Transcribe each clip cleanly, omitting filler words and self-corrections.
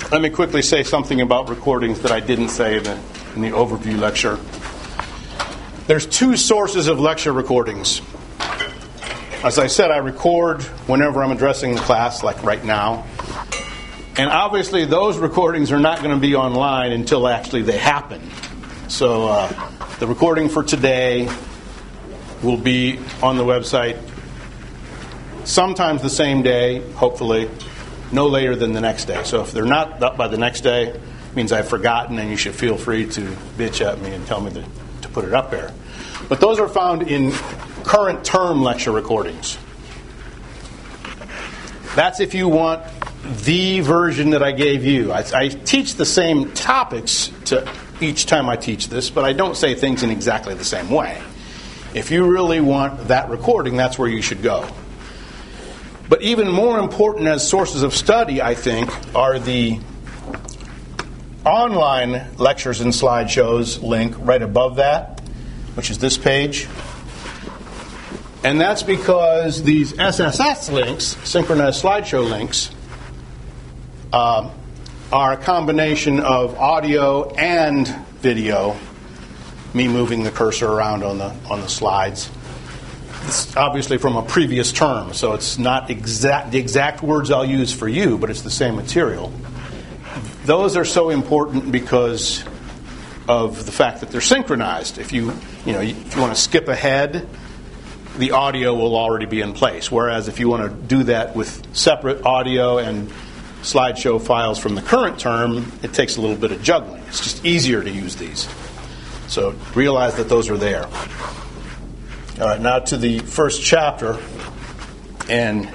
let me quickly say something about recordings that I didn't say in the overview lecture. There's two sources of lecture recordings. As I said, I record whenever I'm addressing the class, like right now. And obviously those recordings are not going to be online until actually they happen. So the recording for today will be on the website sometimes the same day, hopefully, no later than the next day. So if they're not up by the next day, it means I've forgotten, and you should feel free to bitch at me and tell me to put it up there. But those are found in current term lecture recordings. That's if you want the version that I gave you. I teach the same topics to each time I teach this, but I don't say things in exactly the same way. If you really want that recording, that's where you should go. But even more important as sources of study, I think, are the online lectures and slideshows link right above that, which is this page. And that's because these SSS links, synchronized slideshow links, are a combination of audio and video, me moving the cursor around on the slides. It's obviously from a previous term, so it's not the exact words I'll use for you, but it's the same material. Those are so important because of the fact that they're synchronized. If you want to skip ahead, the audio will already be in place. Whereas if you want to do that with separate audio and slideshow files from the current term, it takes a little bit of juggling. It's just easier to use these. So realize that those are there. All right, now to the first chapter, and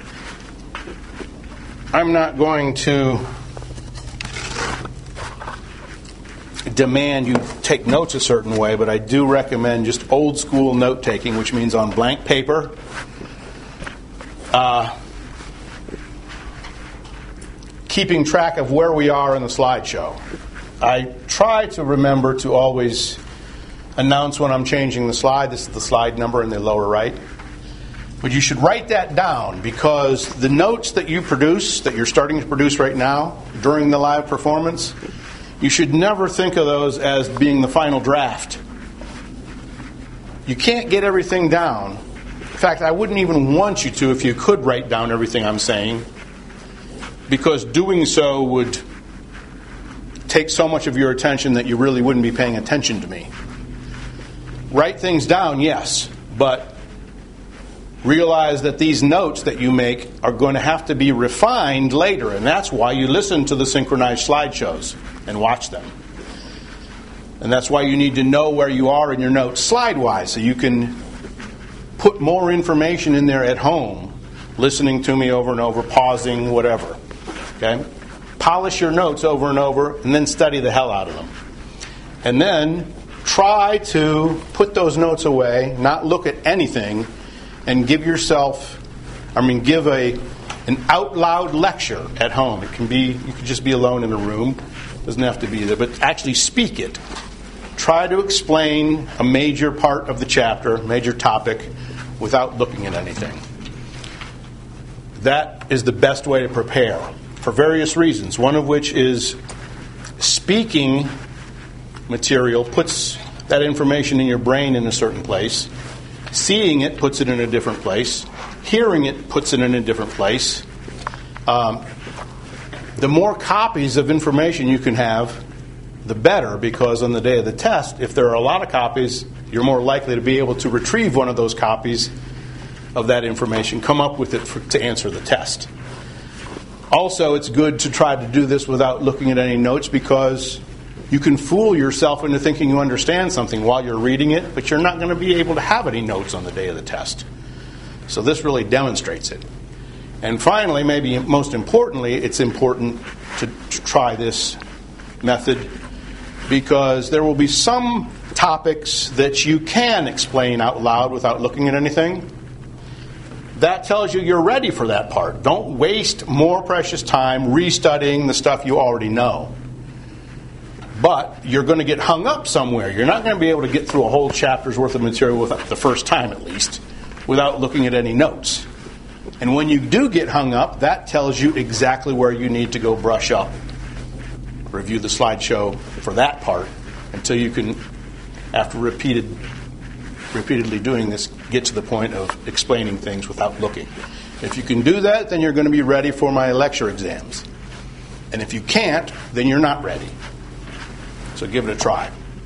I'm not going to demand you take notes a certain way, but I do recommend just old school note taking, which means on blank paper. Keeping track of where we are in the slideshow. I try to remember to always announce when I'm changing the slide. This is the slide number in the lower right. But you should write that down, because the notes that you produce, that you're starting to produce right now during the live performance, you should never think of those as being the final draft. You can't get everything down. In fact, I wouldn't even want you to if you could write down everything I'm saying, because doing so would take so much of your attention that you really wouldn't be paying attention to me. Write things down, yes, but realize that these notes that you make are going to have to be refined later, and that's why you listen to the synchronized slideshows and watch them. And that's why you need to know where you are in your notes slide-wise, so you can put more information in there at home, listening to me over and over, pausing, whatever. Okay? Polish your notes over and over, and then study the hell out of them. And then try to put those notes away, not look at anything, and give an out loud lecture at home. It can be, you can just be alone in a room. It doesn't have to be there, but actually speak it. Try to explain a major part of the chapter, major topic, without looking at anything. That is the best way to prepare, for various reasons, one of which is speaking material puts that information in your brain in a certain place. Seeing it puts it in a different place. Hearing it puts it in a different place. The more copies of information you can have, the better, because on the day of the test, if there are a lot of copies, you're more likely to be able to retrieve one of those copies of that information, come up with it to answer the test. Also, it's good to try to do this without looking at any notes, because you can fool yourself into thinking you understand something while you're reading it, but you're not going to be able to have any notes on the day of the test. So this really demonstrates it. And finally, maybe most importantly, it's important to try this method, because there will be some topics that you can explain out loud without looking at anything. That tells you you're ready for that part. Don't waste more precious time restudying the stuff you already know. But you're going to get hung up somewhere. You're not going to be able to get through a whole chapter's worth of material the first time, at least, without looking at any notes. And when you do get hung up, that tells you exactly where you need to go brush up review the slideshow for that part until you can, after repeatedly doing this, get to the point of explaining things without looking. If you can do that, then you're going to be ready for my lecture exams. And if you can't, then you're not ready. So give it a try.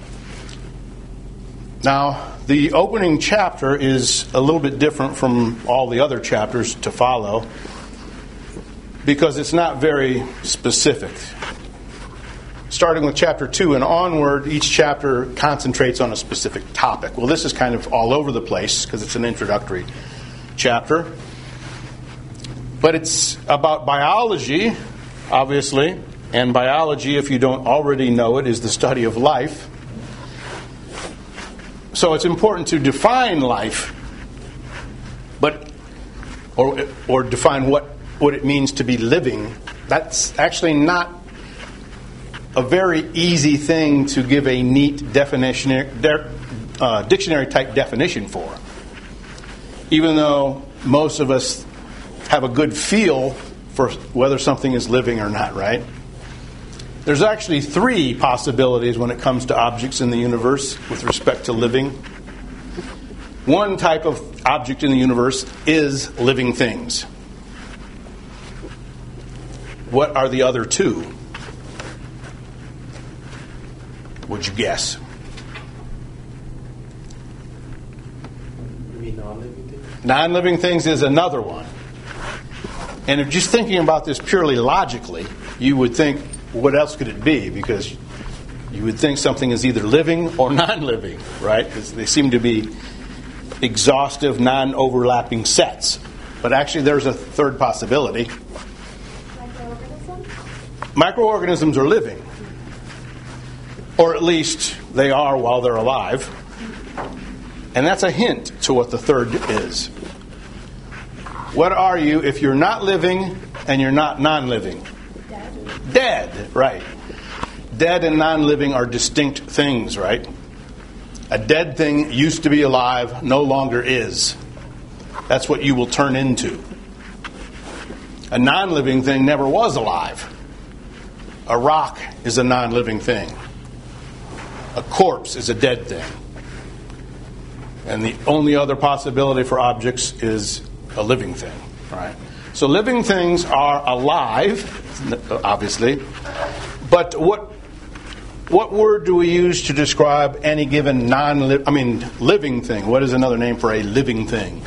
Now, the opening chapter is a little bit different from all the other chapters to follow because it's not very specific. Starting with chapter 2 and onward, each chapter concentrates on a specific topic. Well, this is kind of all over the place because it's an introductory chapter. But it's about biology, obviously. And biology, if you don't already know it, is the study of life. So it's important to define life, or define what it means to be living. That's actually not a very easy thing to give a neat dictionary-type definition for. Even though most of us have a good feel for whether something is living or not, right? There's actually 3 possibilities when it comes to objects in the universe with respect to living. One type of object in the universe is living things. What are the other 2? Would you guess? You mean non-living things? Non-living things is another one. And if just thinking about this purely logically, you would think, what else could it be? Because you would think something is either living or non-living, right? They seem to be exhaustive, non-overlapping sets. But actually there's a third possibility. Microorganisms? Microorganisms are living. Or at least they are while they're alive. And that's a hint to what the third is. What are you if you're not living and you're not non-living? Dead, right. Dead and non-living are distinct things, right? A dead thing used to be alive, no longer is. That's what you will turn into. A non-living thing never was alive. A rock is a non-living thing. A corpse is a dead thing. And the only other possibility for objects is a living thing, right? So living things are alive, obviously, but what word do we use to describe any given living thing? What is another name for a living thing?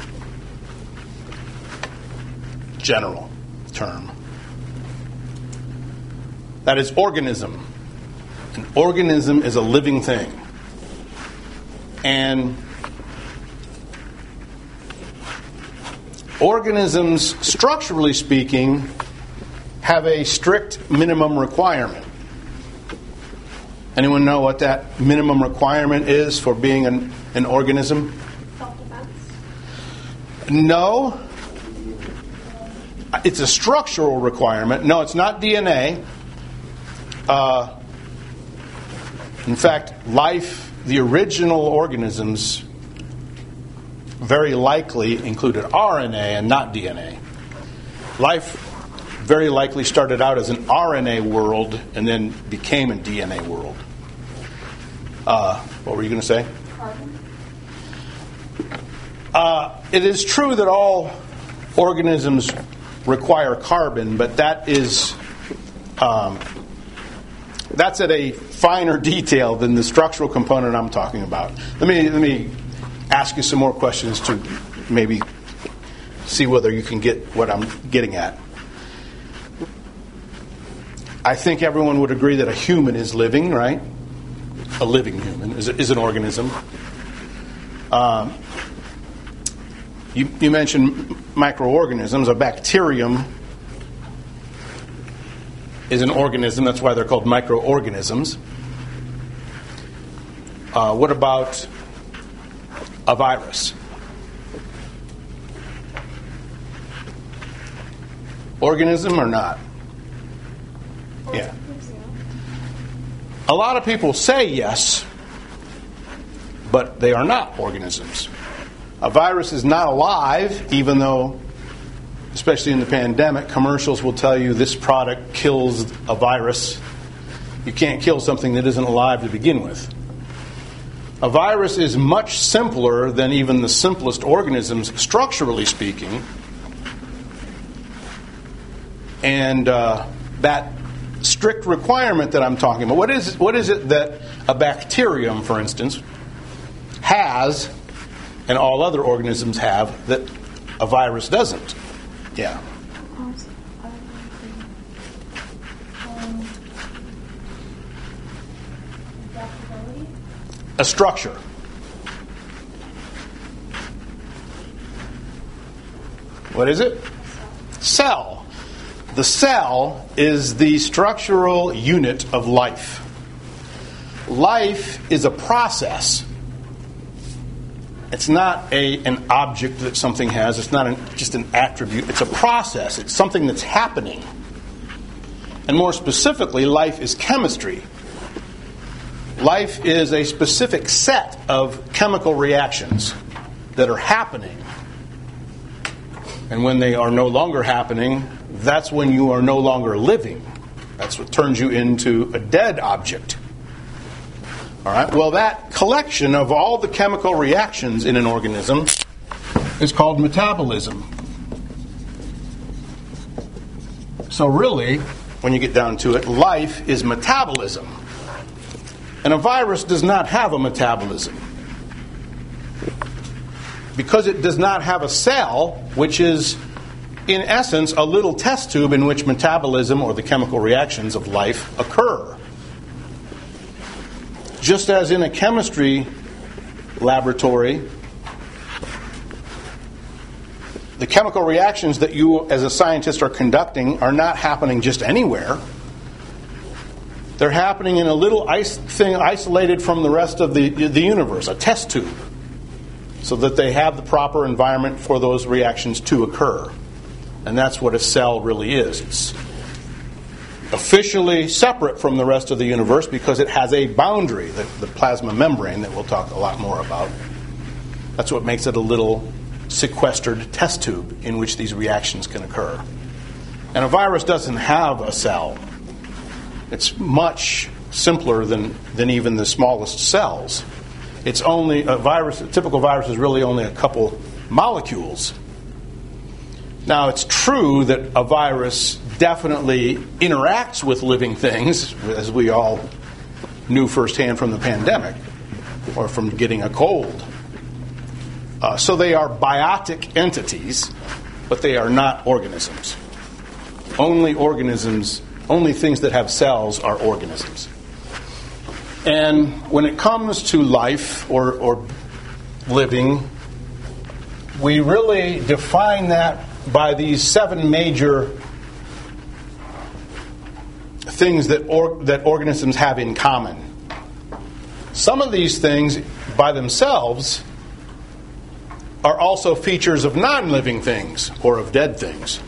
General term. That is organism. An organism is a living thing. And organisms, structurally speaking, have a strict minimum requirement. Anyone know what that minimum requirement is for being an organism? Self-defense? No. It's a structural requirement. No, it's not DNA. In fact, life, the original organisms, very likely included RNA and not DNA. Life very likely started out as an RNA world and then became a DNA world. What were you going to say? Carbon? It is true that all organisms require carbon, but that is that's at a finer detail than the structural component I'm talking about. Let me ask you some more questions to maybe see whether you can get what I'm getting at. I think everyone would agree that a human is living, right? A living human is an organism. You mentioned microorganisms. A bacterium is an organism. That's why they're called microorganisms. What about a virus? Organism or not? Yeah. A lot of people say yes, but they are not organisms. A virus is not alive, even though, especially in the pandemic, commercials will tell you this product kills a virus. You can't kill something that isn't alive to begin with. A virus is much simpler than even the simplest organisms, structurally speaking. And that strict requirement that I'm talking about, what is it that a bacterium, for instance, has, and all other organisms have, that a virus doesn't? Yeah. A structure. What is it? Cell. The cell is the structural unit of life. Life is a process. It's not an object that something has. It's not just an attribute. It's a process. It's something that's happening. And more specifically, life is chemistry. Life is a specific set of chemical reactions that are happening. And when they are no longer happening, that's when you are no longer living. That's what turns you into a dead object. All right. Well, that collection of all the chemical reactions in an organism is called metabolism. So really, when you get down to it, life is metabolism. And a virus does not have a metabolism. Because it does not have a cell, which is, in essence, a little test tube in which metabolism or the chemical reactions of life occur. Just as in a chemistry laboratory, the chemical reactions that you as a scientist are conducting are not happening just anywhere. They're happening in a little thing isolated from the rest of the universe, a test tube, so that they have the proper environment for those reactions to occur. And that's what a cell really is. It's officially separate from the rest of the universe because it has a boundary, the plasma membrane that we'll talk a lot more about. That's what makes it a little sequestered test tube in which these reactions can occur. And a virus doesn't have a cell. It's much simpler than even the smallest cells. It's only a typical virus is really only a couple molecules. Now, it's true that a virus definitely interacts with living things, as we all knew firsthand from the pandemic or from getting a cold. So they are biotic entities, but they are not organisms. Only things that have cells are organisms. And when it comes to life or living, we really define that by these 7 major things that organisms have in common. Some of these things by themselves are also features of non-living things or of dead things.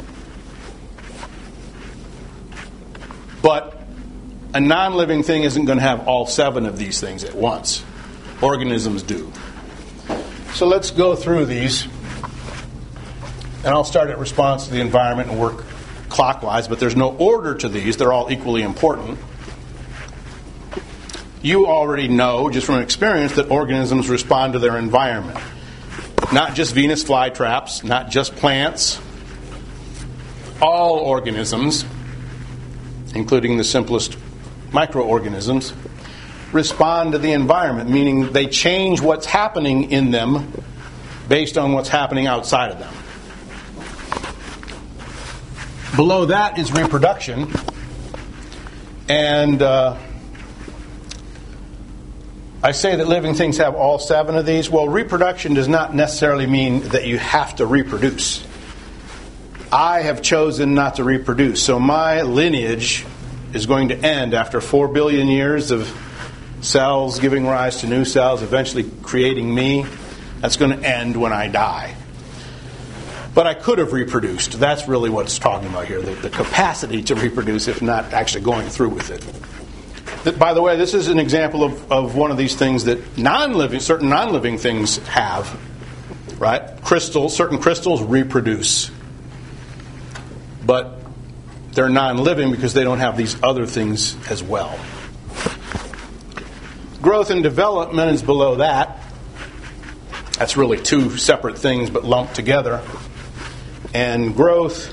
But a non-living thing isn't going to have all 7 of these things at once. Organisms do. So let's go through these. And I'll start at response to the environment and work clockwise, but there's no order to these. They're all equally important. You already know, just from experience, that organisms respond to their environment. Not just Venus flytraps, not just plants. All organisms, including the simplest microorganisms, respond to the environment, meaning they change what's happening in them based on what's happening outside of them. Below that is reproduction. And I say that living things have all 7 of these. Well, reproduction does not necessarily mean that you have to reproduce. I have chosen not to reproduce. So my lineage is going to end after 4 billion years of cells giving rise to new cells, eventually creating me. That's going to end when I die. But I could have reproduced. That's really what it's talking about here, the capacity to reproduce if not actually going through with it. By the way, this is an example of one of these things that certain non-living things have. Right? Certain crystals reproduce. But they're non-living because they don't have these other things as well. Growth and development is below that. That's really two separate things but lumped together. And growth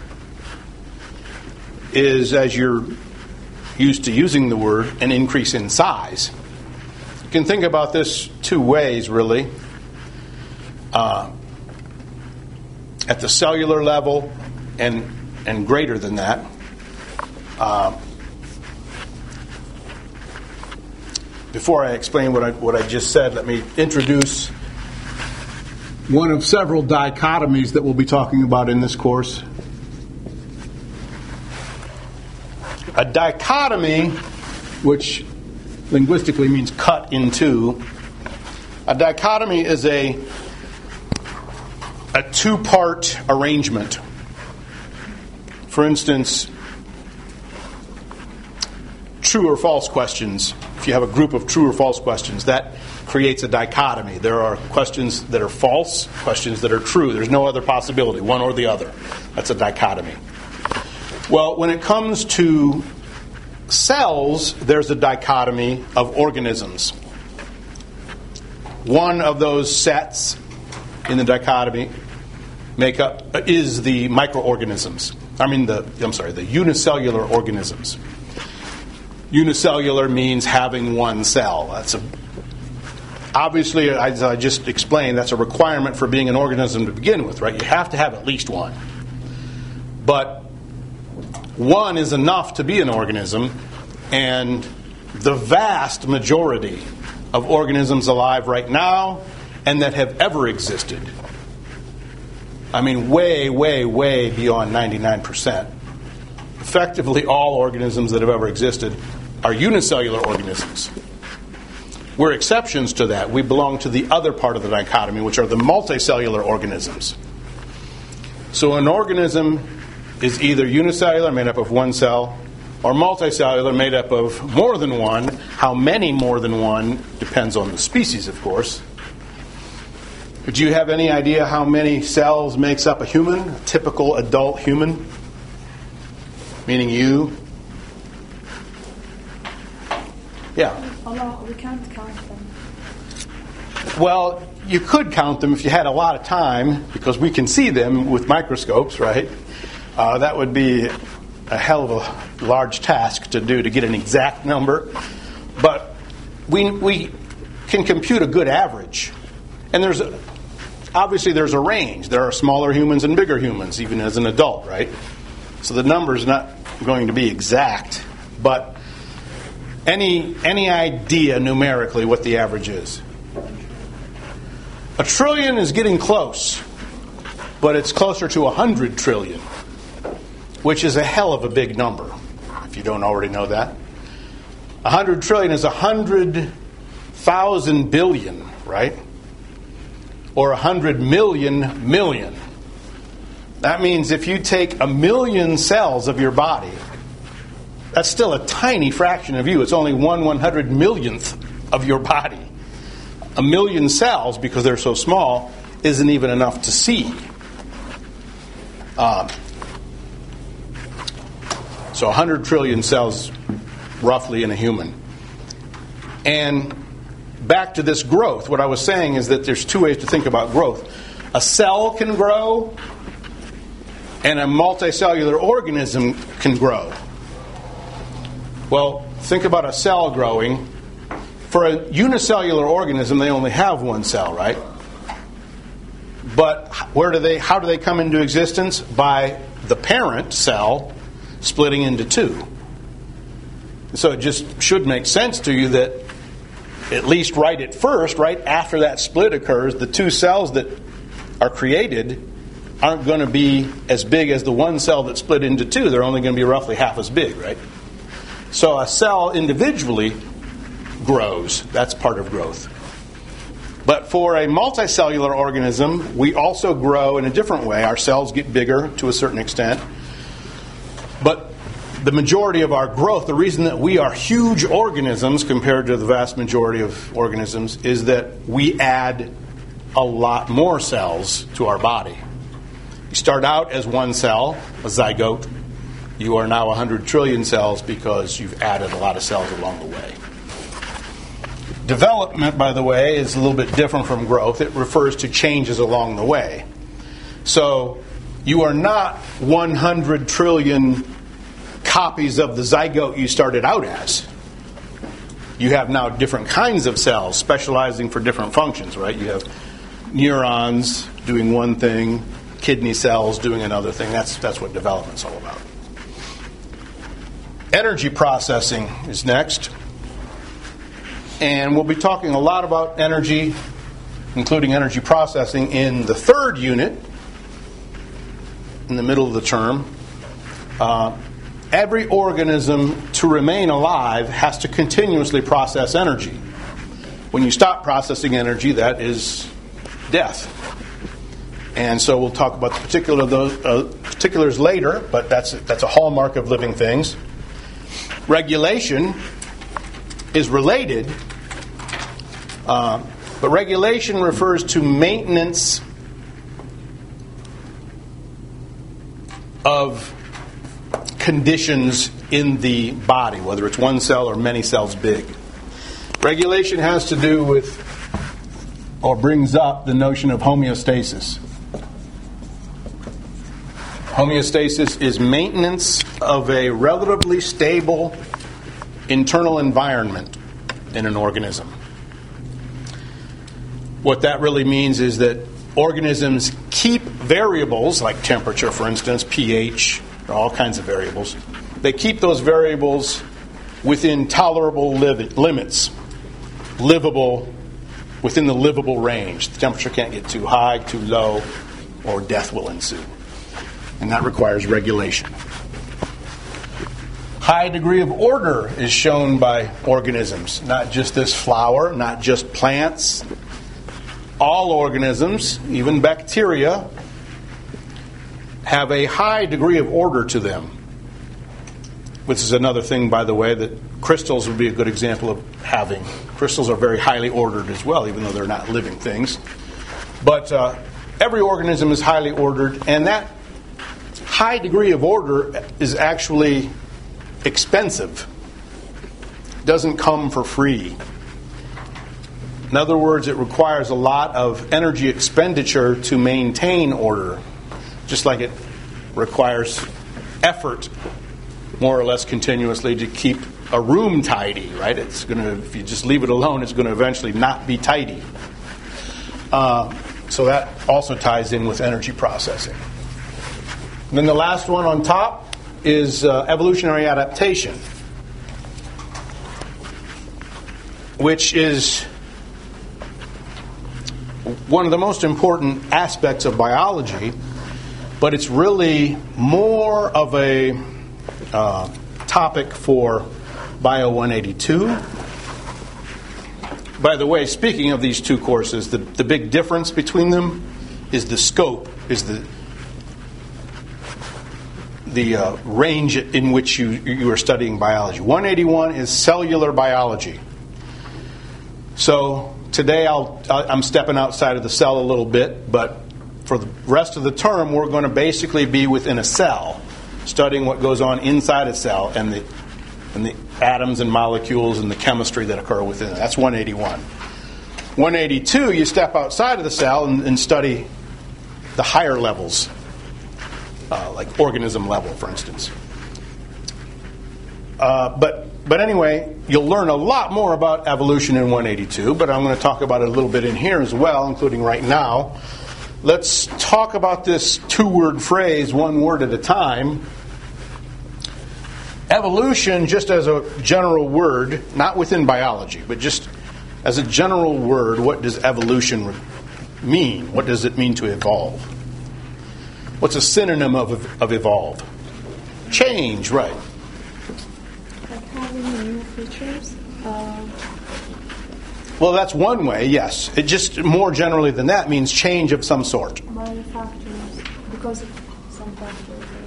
is, as you're used to using the word, an increase in size. You can think about this two ways, really. At the cellular level and greater than that. Before I explain what I just said, let me introduce one of several dichotomies that we'll be talking about in this course. A dichotomy, which linguistically means cut in two. A dichotomy is a two-part arrangement. For instance, true or false questions. If you have a group of true or false questions, that creates a dichotomy. There are questions that are false, questions that are true. There's no other possibility, one or the other. That's a dichotomy. Well, when it comes to cells, there's a dichotomy of organisms. One of those sets in the dichotomy is the microorganisms. The unicellular organisms. Unicellular means having one cell. Obviously, as I just explained, that's a requirement for being an organism to begin with, right? You have to have at least one. But one is enough to be an organism, and the vast majority of organisms alive right now and that have ever existed, way, way, way beyond 99%, effectively all organisms that have ever existed are unicellular organisms. We're exceptions to that. We belong to the other part of the dichotomy, which are the multicellular organisms. So an organism is either unicellular, made up of one cell, or multicellular, made up of more than one. How many more than one depends on the species, of course. But do you have any idea how many cells makes up a human, a typical adult human? Meaning you? Yeah. Although we can't count them. Well, you could count them if you had a lot of time, because we can see them with microscopes, right? That would be a hell of a large task to do to get an exact number. But we can compute a good average. And obviously there's a range. There are smaller humans and bigger humans, even as an adult, right? So the number's not going to be exact. But any idea numerically what the average is? 1 trillion is getting close, but it's closer to 100 trillion, which is a hell of a big number, if you don't already know that. 100 trillion is 100,000 billion, right? Or 100 million. That means if you take 1 million cells of your body, that's still a tiny fraction of you. It's only 1/100 millionth of your body. 1 million cells, because they're so small, isn't even enough to see. So 100 trillion cells roughly in a human. And back to this growth, what I was saying is that there's two ways to think about growth. A cell can grow, and a multicellular organism can grow. Well, think about a cell growing. For a unicellular organism, they only have one cell, right? But how do they come into existence? By the parent cell splitting into two. So it just should make sense to you that at least right at first, right after that split occurs, the two cells that are created aren't going to be as big as the one cell that split into two. They're only going to be roughly half as big, right? So a cell individually grows. That's part of growth. But for a multicellular organism, we also grow in a different way. Our cells get bigger to a certain extent. But the majority of our growth, the reason that we are huge organisms compared to the vast majority of organisms, is that we add a lot more cells to our body. You start out as one cell, a zygote. You are now 100 trillion cells because you've added a lot of cells along the way. Development, by the way, is a little bit different from growth. It refers to changes along the way. So you are not 100 trillion copies of the zygote you started out as. You have now different kinds of cells specializing for different functions, right? You have neurons doing one thing, kidney cells doing another thing. That's what development's all about. Energy processing is next. And we'll be talking a lot about energy, including energy processing, in the third unit, in the middle of the term. Every organism, to remain alive, has to continuously process energy. When you stop processing energy, that is death. And so we'll talk about the particulars later, but that's a hallmark of living things. Regulation is related, but regulation refers to maintenance of conditions in the body, whether it's one cell or many cells big. Regulation has to do with, or brings up, the notion of homeostasis. Homeostasis is maintenance of a relatively stable internal environment in an organism. What that really means is that organisms keep variables, like temperature, for instance, pH, all kinds of variables. They keep those variables within tolerable limits, livable, within the livable range. The temperature can't get too high, too low, or death will ensue. And that requires regulation. High degree of order is shown by organisms, not just this flower, not just plants. All organisms, even bacteria, have a high degree of order to them. Which is another thing, by the way, that crystals would be a good example of having. Crystals are very highly ordered as well, even though they're not living things. But every organism is highly ordered, and that high degree of order is actually expensive. It doesn't come for free. In other words, it requires a lot of energy expenditure to maintain order, just like it requires effort, more or less continuously, to keep a room tidy, right? It's going to, if you just leave it alone, it's going to eventually not be tidy. So that also ties in with energy processing. And then the last one on top is evolutionary adaptation, which is one of the most important aspects of biology, but it's really more of a topic for Bio 182. By the way, speaking of these two courses, the big difference between them is the scope, is the range in which you are studying biology. 181 is cellular biology. So today I'm stepping outside of the cell a little bit, but for the rest of the term we're going to basically be within a cell, studying what goes on inside a cell and the atoms and molecules and the chemistry that occur within it. That's 181. 182, you step outside of the cell and study the higher levels, like organism level, for instance. But anyway, you'll learn a lot more about evolution in 182, but I'm going to talk about it a little bit in here as well, including right now. Let's talk about this two-word phrase, one word at a time. Evolution, just as a general word, not within biology, but just as a general word, what does evolution mean? What does it mean to evolve? What's a synonym of evolve? Change, right. Like having new features? Well, that's one way, yes. It just more generally than that means change of some sort. Manufacturers, because of some factors.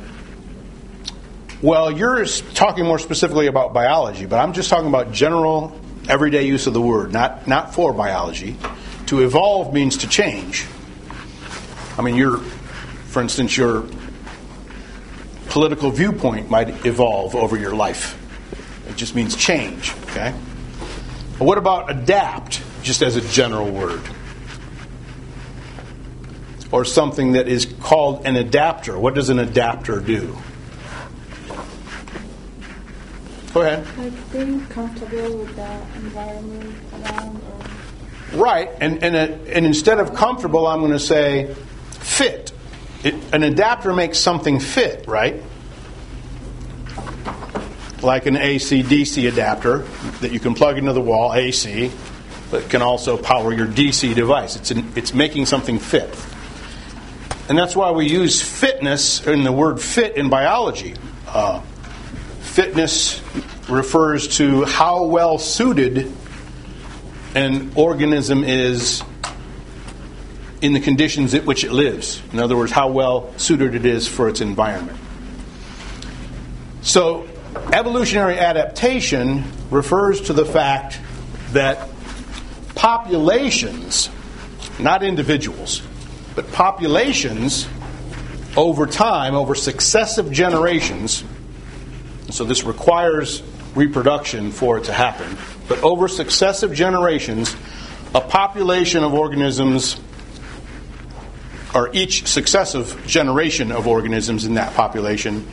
Well, you're talking more specifically about biology, but I'm just talking about general, everyday use of the word, not for biology. To evolve means to change. I mean, for instance, your political viewpoint might evolve over your life. It just means change, okay? But what about adapt, just as a general word? Or something that is called an adapter. What does an adapter do? Go ahead. Like being comfortable with the environment around. Right, and instead of comfortable, I'm going to say fit. An adapter makes something fit, right? Like an AC-DC adapter that you can plug into the wall, AC, but can also power your DC device. It's making something fit. And that's why we use fitness in the word fit in biology. Fitness refers to how well suited an organism is in the conditions at which it lives. In other words, how well suited it is for its environment. So, evolutionary adaptation refers to the fact that populations, not individuals, but populations over time, over successive generations, so this requires reproduction for it to happen, but over successive generations, a population of organisms, or each successive generation of organisms in that population,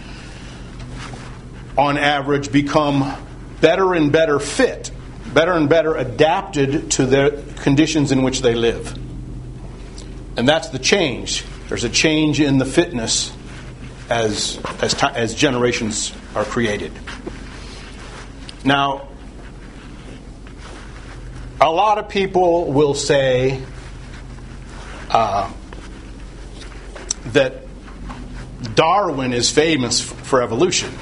on average become better and better fit, better and better adapted to the conditions in which they live. And that's the change. There's a change in the fitness as generations are created. Now, a lot of people will say that Darwin is famous for evolution.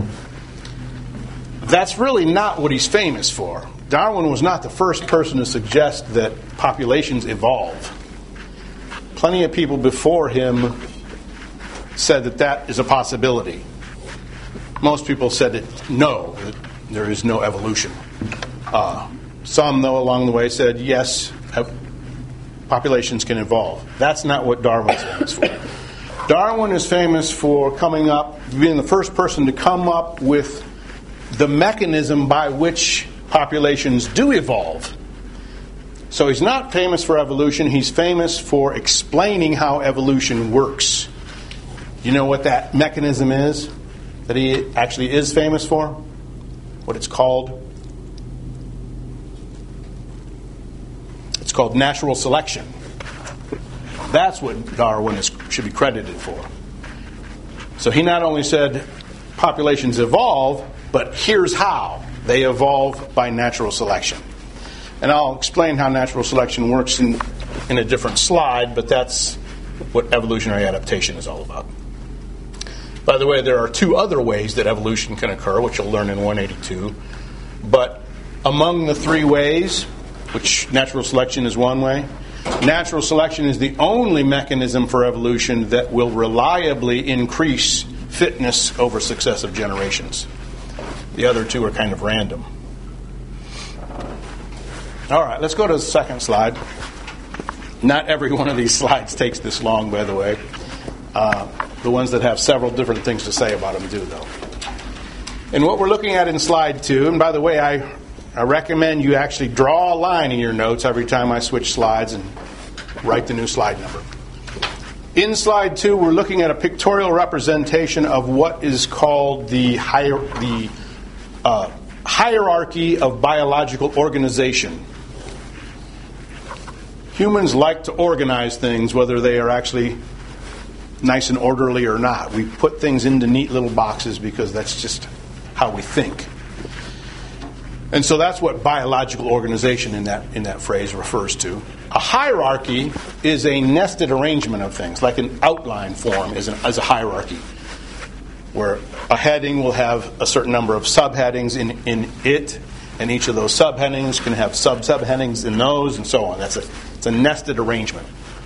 That's really not what he's famous for. Darwin was not the first person to suggest that populations evolve. Plenty of people before him said that that is a possibility. Most people said that no, that there is no evolution. Some, though, along the way said yes, populations can evolve. That's not what Darwin's famous for. Darwin is famous for being the first person to come up with the mechanism by which populations do evolve. So he's not famous for evolution, he's famous for explaining how evolution works. You know what that mechanism is that he actually is famous for? What it's called? It's called natural selection. That's what Darwin should be credited for. So he not only said populations evolve, but here's how. They evolve by natural selection. And I'll explain how natural selection works in a different slide, but that's what evolutionary adaptation is all about. By the way, there are two other ways that evolution can occur, which you'll learn in 182. But among the three ways, which natural selection is one way, natural selection is the only mechanism for evolution that will reliably increase fitness over successive generations. The other two are kind of random. All right, let's go to the second slide. Not every one of these slides takes this long, by the way. The ones that have several different things to say about them do, though. And what we're looking at in slide 2, and by the way, I recommend you actually draw a line in your notes every time I switch slides and write the new slide number. In slide 2, we're looking at a pictorial representation of what is called the hierarchy of biological organization. Humans like to organize things, whether they are actually nice and orderly or not. We put things into neat little boxes because that's just how we think. And so that's what biological organization in that phrase refers to. A hierarchy is a nested arrangement of things, like an outline form is a hierarchy, where a heading will have a certain number of subheadings in it, and each of those subheadings can have sub-subheadings in those, and so on. It's a nested arrangement.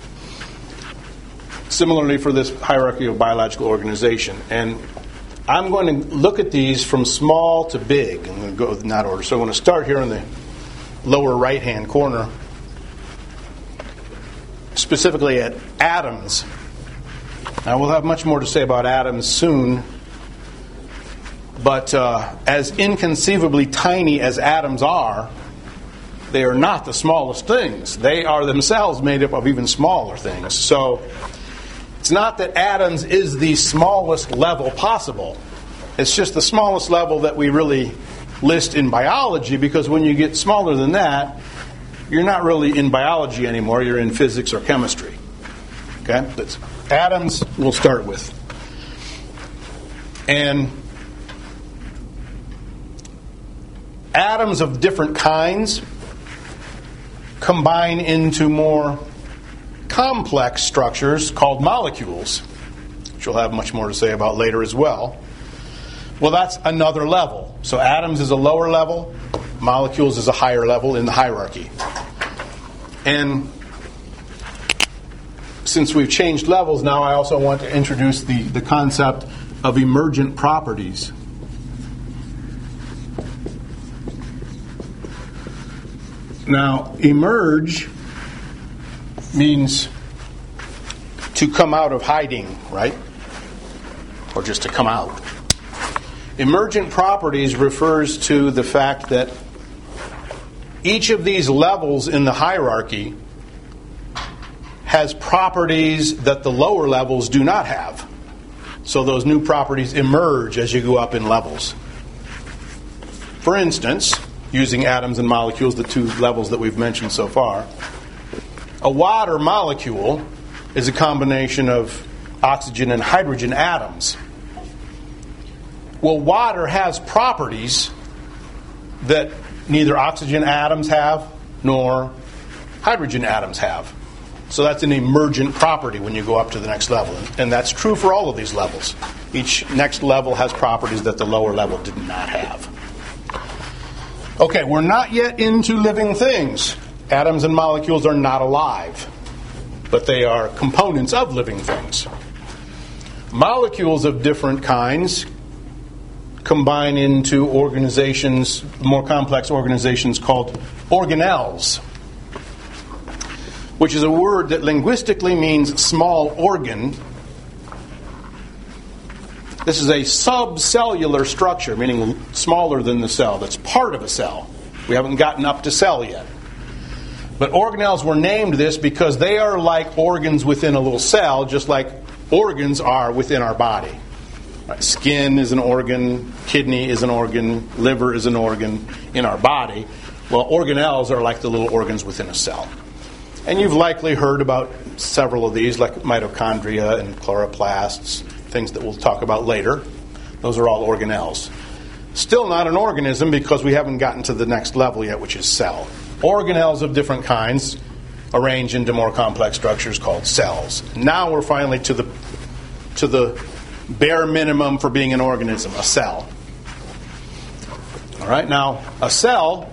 Similarly for this hierarchy of biological organization. And I'm going to look at these from small to big. I'm going to go in that order. So I'm going to start here in the lower right-hand corner, specifically at atoms. Now, we'll have much more to say about atoms soon But as inconceivably tiny as atoms are, they are not the smallest things. They are themselves made up of even smaller things. So it's not that atoms is the smallest level possible. It's just the smallest level that we really list in biology, because when you get smaller than that, you're not really in biology anymore. You're in physics or chemistry. Okay? That's atoms we'll start with. And atoms of different kinds combine into more complex structures called molecules, which we'll have much more to say about later as well. Well, that's another level. So atoms is a lower level, molecules is a higher level in the hierarchy. And since we've changed levels now, I also want to introduce the concept of emergent properties. Now, emerge means to come out of hiding, right? Or just to come out. Emergent properties refers to the fact that each of these levels in the hierarchy has properties that the lower levels do not have. So those new properties emerge as you go up in levels. For instance, using atoms and molecules, the two levels that we've mentioned so far, a water molecule is a combination of oxygen and hydrogen atoms. Well, water has properties that neither oxygen atoms have nor hydrogen atoms have. So that's an emergent property when you go up to the next level. And that's true for all of these levels. Each next level has properties that the lower level did not have. Okay, we're not yet into living things. Atoms and molecules are not alive, but they are components of living things. Molecules of different kinds combine into organizations, more complex organizations called organelles, which is a word that linguistically means small organ. This is a subcellular structure, meaning smaller than the cell. That's part of a cell. We haven't gotten up to cell yet. But organelles were named this because they are like organs within a little cell, just like organs are within our body. Right? Skin is an organ, kidney is an organ, liver is an organ in our body. Well, organelles are like the little organs within a cell. And you've likely heard about several of these, like mitochondria and chloroplasts, things that we'll talk about later. Those are all organelles. Still not an organism because we haven't gotten to the next level yet, which is cell. Organelles of different kinds arrange into more complex structures called cells. Now we're finally to the bare minimum for being an organism, a cell. All right, now a cell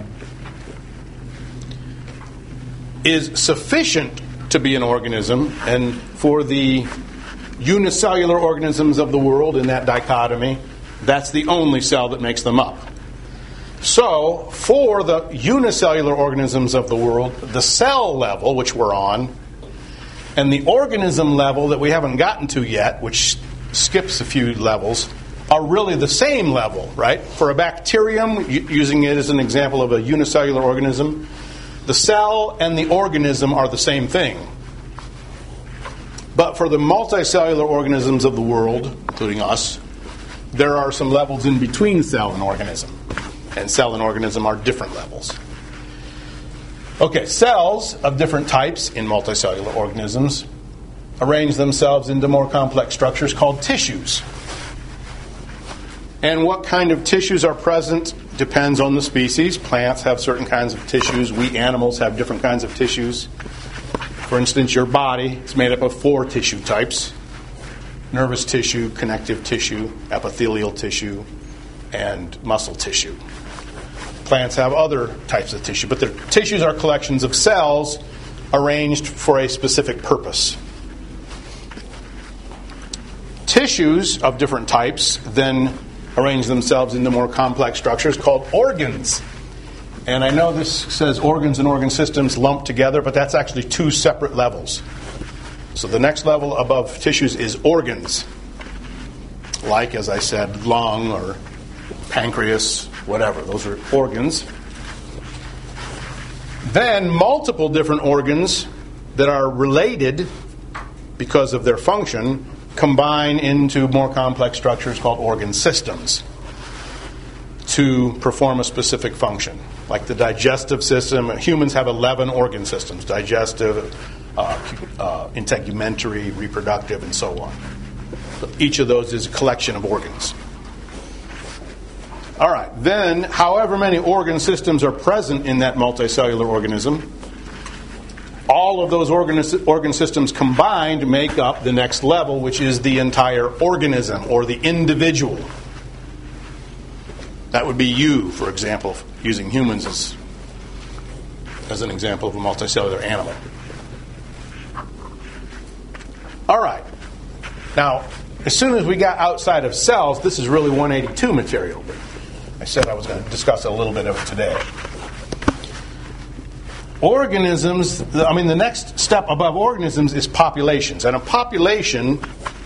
is sufficient to be an organism, and for the unicellular organisms of the world in that dichotomy, that's the only cell that makes them up. So, for the unicellular organisms of the world, the cell level, which we're on, and the organism level that we haven't gotten to yet, which skips a few levels, are really the same level, right? For a bacterium, using it as an example of a unicellular organism, the cell and the organism are the same thing. But for the multicellular organisms of the world, including us, there are some levels in between cell and organism. And cell and organism are different levels. Okay, cells of different types in multicellular organisms arrange themselves into more complex structures called tissues. And what kind of tissues are present depends on the species. Plants have certain kinds of tissues. We animals have different kinds of tissues. For instance, your body is made up of 4 tissue types: nervous tissue, connective tissue, epithelial tissue, and muscle tissue. Plants have other types of tissue, but their tissues are collections of cells arranged for a specific purpose. Tissues of different types then arrange themselves into more complex structures called organs. And I know this says organs and organ systems lumped together, but that's actually 2 separate levels. So the next level above tissues is organs, like, as I said, lung or pancreas, whatever. Those are organs. Then multiple different organs that are related because of their function combine into more complex structures called organ systems to perform a specific function. Like the digestive system, humans have 11 organ systems: digestive, integumentary, reproductive, and so on. Each of those is a collection of organs. All right, then, however many organ systems are present in that multicellular organism, all of those organ systems combined make up the next level, which is the entire organism or the individual. That would be you, for example, using humans as an example of a multicellular animal. All right. Now, as soon as we got outside of cells, this is really 182 material. I said I was going to discuss a little bit of it today. Organisms, the next step above organisms is populations. And a population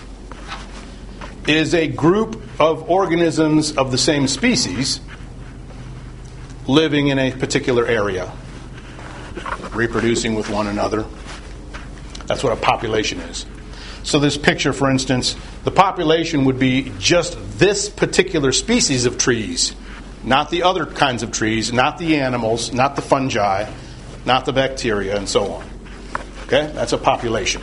is a group of organisms of the same species living in a particular area, reproducing with one another. That's what a population is. So this picture, for instance, the population would be just this particular species of trees, not the other kinds of trees, not the animals, not the fungi, not the bacteria, and so on. Okay? That's a population.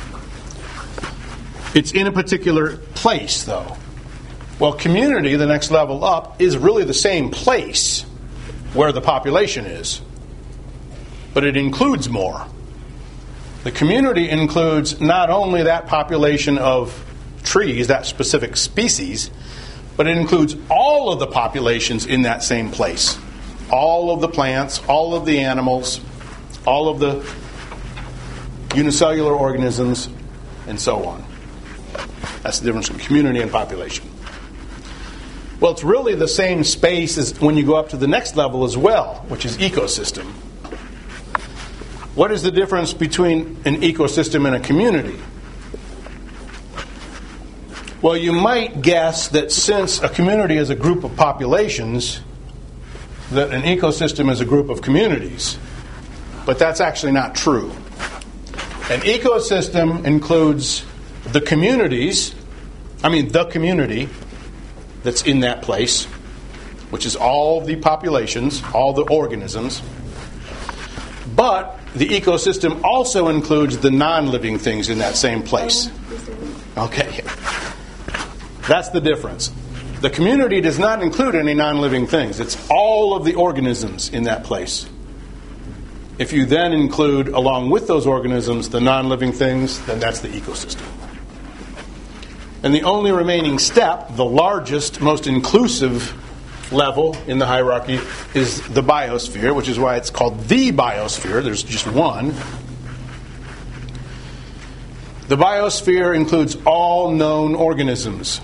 It's in a particular place, though. Well, community, the next level up, is really the same place where the population is, but it includes more. The community includes not only that population of trees, that specific species, but it includes all of the populations in that same place. All of the plants, all of the animals, all of the unicellular organisms, and so on. That's the difference between community and population. Well, it's really the same space as when you go up to the next level as well, which is ecosystem. What is the difference between an ecosystem and a community? Well, you might guess that since a community is a group of populations, that an ecosystem is a group of communities. But that's actually not true. An ecosystem includes the community that's in that place, which is all the populations, all the organisms. But the ecosystem also includes the non-living things in that same place. Okay. That's the difference. The community does not include any non-living things. It's all of the organisms in that place. If you then include, along with those organisms, the non-living things, then that's the ecosystem. And the only remaining step, the largest, most inclusive level in the hierarchy, is the biosphere, which is why it's called the biosphere. There's just one. The biosphere includes all known organisms.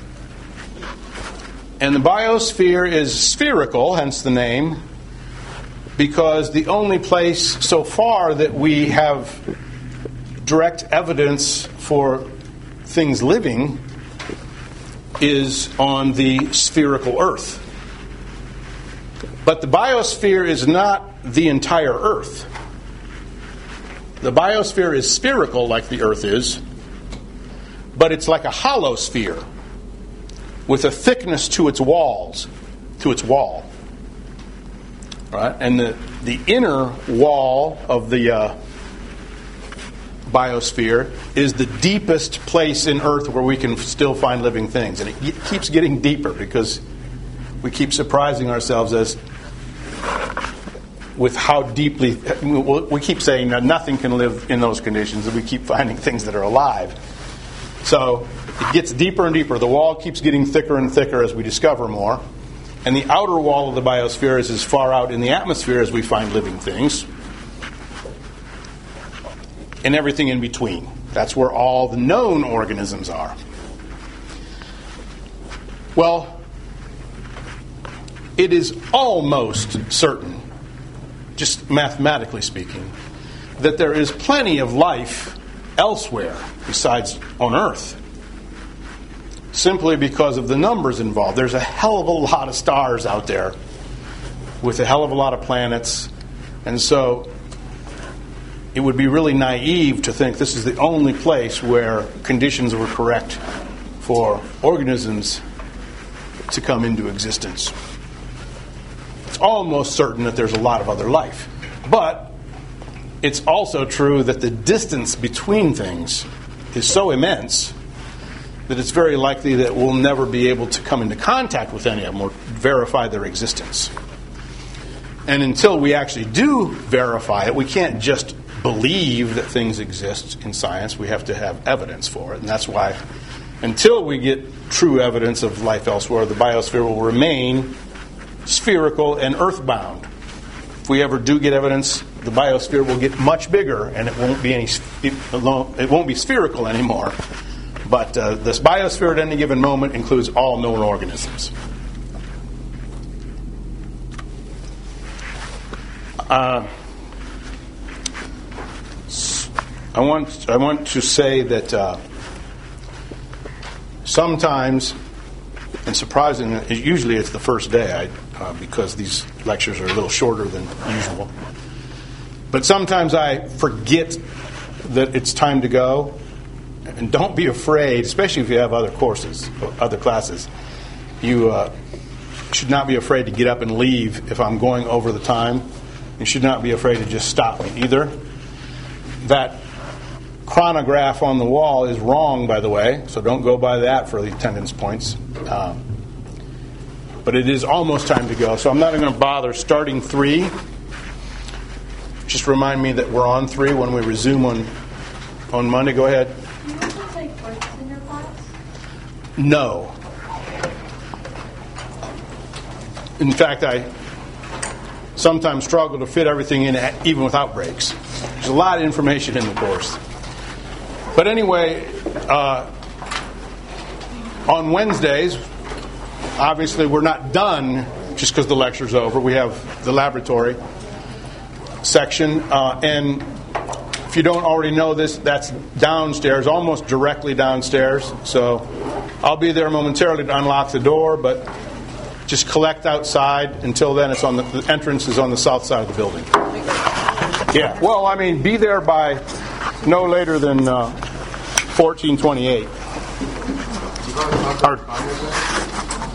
And the biosphere is spherical, hence the name, because the only place so far that we have direct evidence for things living is on the spherical Earth. But the biosphere is not the entire Earth. The biosphere is spherical like the Earth is, but it's like a hollow sphere with a thickness to its walls, to its wall. Right? And the inner wall of the biosphere is the deepest place in Earth where we can still find living things. And it keeps getting deeper because we keep surprising ourselves with how deeply... We keep saying that nothing can live in those conditions, and we keep finding things that are alive. So it gets deeper and deeper. The wall keeps getting thicker and thicker as we discover more. And the outer wall of the biosphere is as far out in the atmosphere as we find living things. And everything in between. That's where all the known organisms are. Well, it is almost certain, just mathematically speaking, that there is plenty of life elsewhere besides on Earth. simply because of the numbers involved. There's a hell of a lot of stars out there with a hell of a lot of planets, and so it would be really naive to think this is the only place where conditions were correct for organisms to come into existence. It's almost certain that there's a lot of other life. But it's also true that the distance between things is so immense that it's very likely that we'll never be able to come into contact with any of them or verify their existence. And until we actually do verify it, we can't just believe that things exist in science. We have to have evidence for it. And that's why, until we get true evidence of life elsewhere, the biosphere will remain spherical and earthbound. If we ever do get evidence, the biosphere will get much bigger, and it won't be spherical anymore. But this biosphere at any given moment includes all known organisms. I want to say that sometimes, and surprisingly, usually it's the first day, because these lectures are a little shorter than usual. But sometimes I forget that it's time to go. And don't be afraid, especially if you have other classes. You should not be afraid to get up and leave if I'm going over the time. You should not be afraid to just stop me either. That chronograph on the wall is wrong, by the way, so don't go by that for the attendance points. But it is almost time to go, so I'm not going to bother starting 3. Just remind me that we're on 3 when we resume on Monday. Go ahead. Do you also take breaks in your class? No. In fact, I sometimes struggle to fit everything in even without breaks. There's a lot of information in the course. But anyway, on Wednesdays, obviously we're not done just because the lecture's over. We have the laboratory section. And if you don't already know this, that's downstairs, almost directly downstairs. So I'll be there momentarily to unlock the door, but just collect outside. Until then, it's on the entrance is on the south side of the building. Yeah. Well, I mean, be there by no later than 14:28.